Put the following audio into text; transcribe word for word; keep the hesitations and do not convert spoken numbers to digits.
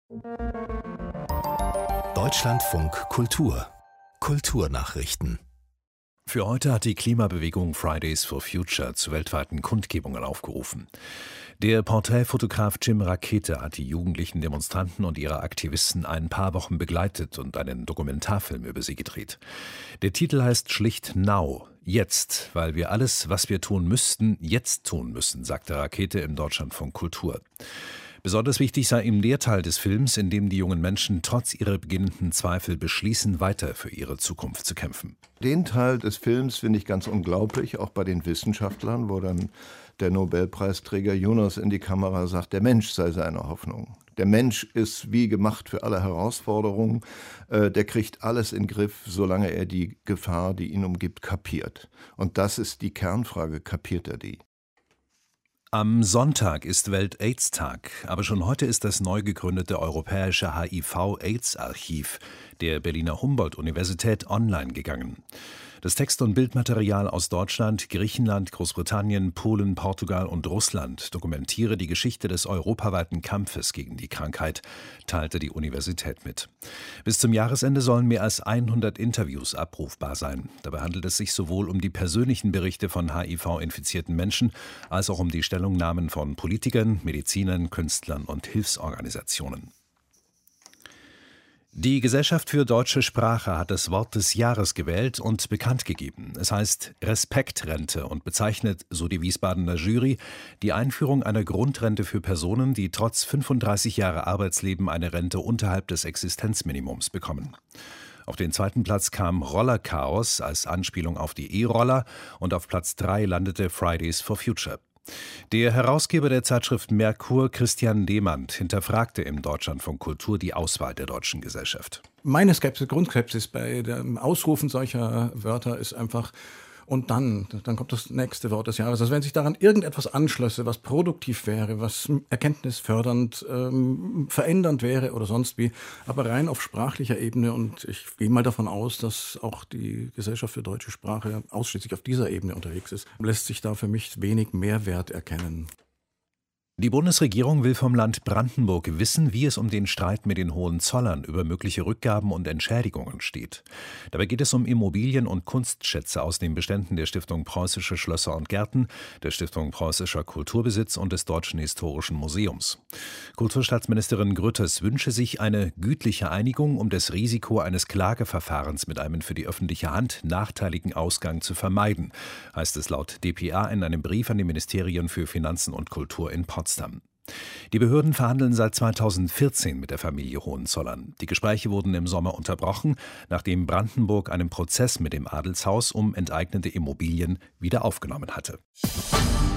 Deutschlandfunk Kultur Kulturnachrichten. Für heute hat die Klimabewegung Fridays for Future zu weltweiten Kundgebungen aufgerufen. Der Porträtfotograf Jim Rakete hat die jugendlichen Demonstranten und ihre Aktivisten ein paar Wochen begleitet und einen Dokumentarfilm über sie gedreht. Der Titel heißt schlicht Now, jetzt, weil wir alles, was wir tun müssten, jetzt tun müssen, sagte Rakete im Deutschlandfunk Kultur. Besonders wichtig sei ihm der Teil des Films, in dem die jungen Menschen trotz ihrer beginnenden Zweifel beschließen, weiter für ihre Zukunft zu kämpfen. Den Teil des Films finde ich ganz unglaublich, auch bei den Wissenschaftlern, wo dann der Nobelpreisträger Yunus in die Kamera sagt, der Mensch sei seine Hoffnung. Der Mensch ist wie gemacht für alle Herausforderungen. Äh, der kriegt alles in den Griff, solange er die Gefahr, die ihn umgibt, kapiert. Und das ist die Kernfrage, kapiert er die? Am Sonntag ist Welt-Aids-Tag, aber schon heute ist das neu gegründete europäische H I V-Aids-Archiv der Berliner Humboldt-Universität online gegangen. Das Text- und Bildmaterial aus Deutschland, Griechenland, Großbritannien, Polen, Portugal und Russland dokumentiere die Geschichte des europaweiten Kampfes gegen die Krankheit, teilte die Universität mit. Bis zum Jahresende sollen mehr als hundert Interviews abrufbar sein. Dabei handelt es sich sowohl um die persönlichen Berichte von H I V-infizierten Menschen als auch um die Stellungnahmen von Politikern, Medizinern, Künstlern und Hilfsorganisationen. Die Gesellschaft für deutsche Sprache hat das Wort des Jahres gewählt und bekannt gegeben. Es heißt Respektrente und bezeichnet, so die Wiesbadener Jury, die Einführung einer Grundrente für Personen, die trotz fünfunddreißig Jahre Arbeitsleben eine Rente unterhalb des Existenzminimums bekommen. Auf den zweiten Platz kam Rollerchaos als Anspielung auf die E-Roller und auf Platz drei landete Fridays for Future. Der Herausgeber der Zeitschrift Merkur, Christian Demand, hinterfragte im Deutschlandfunk Kultur die Auswahl der deutschen Gesellschaft. Meine Skepsis, Grundskepsis bei dem Ausrufen solcher Wörter ist einfach, und dann, dann kommt das nächste Wort des Jahres. Also wenn sich daran irgendetwas anschlösse, was produktiv wäre, was erkenntnisfördernd, ähm, verändernd wäre oder sonst wie, aber rein auf sprachlicher Ebene, und ich gehe mal davon aus, dass auch die Gesellschaft für deutsche Sprache ausschließlich auf dieser Ebene unterwegs ist, lässt sich da für mich wenig Mehrwert erkennen. Die Bundesregierung will vom Land Brandenburg wissen, wie es um den Streit mit den Hohenzollern über mögliche Rückgaben und Entschädigungen steht. Dabei geht es um Immobilien und Kunstschätze aus den Beständen der Stiftung Preußische Schlösser und Gärten, der Stiftung Preußischer Kulturbesitz und des Deutschen Historischen Museums. Kulturstaatsministerin Grütters wünsche sich eine gütliche Einigung, um das Risiko eines Klageverfahrens mit einem für die öffentliche Hand nachteiligen Ausgang zu vermeiden, heißt es laut D P A in einem Brief an die Ministerien für Finanzen und Kultur in Potsdam. Die Behörden verhandeln seit zweitausendvierzehn mit der Familie Hohenzollern. Die Gespräche wurden im Sommer unterbrochen, nachdem Brandenburg einen Prozess mit dem Adelshaus um enteignete Immobilien wieder aufgenommen hatte.